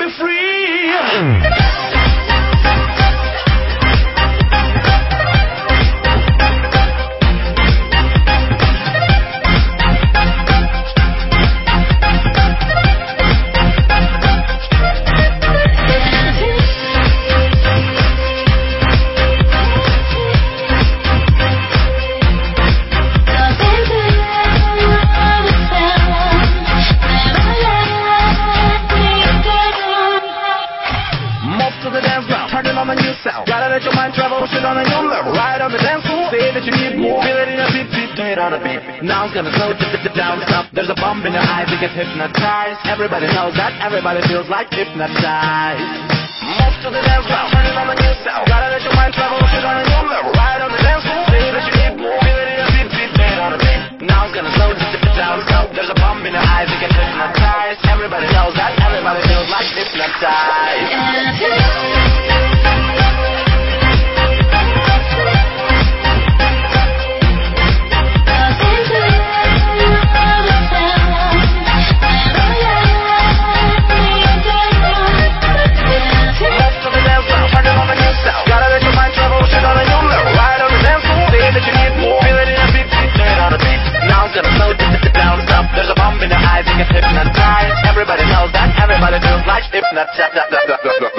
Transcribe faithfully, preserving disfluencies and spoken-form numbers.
be free. Gotta let your mind travel, shit on a new level. Right on the dance floor, say that you need more. Feel it in your feet, feet, do it on a beat. Now it's gonna slow d -d -d down, stop. There's a bump in your eyes, you get hypnotized. Everybody knows that, everybody feels like hypnotized. Move to the dance floor, turn it on the new sound. Gotta let your mind travel, shit on a new level. Right on the dance floor, say that you need more. Feel it in your feet, feet, do it on a beat. Now it's gonna slow d -d -d down, stop. There's a bump in your eyes, you get hypnotized. Everybody knows that, everybody feels like hypnotized. Everybody knows that, everybody feels like hypnotized.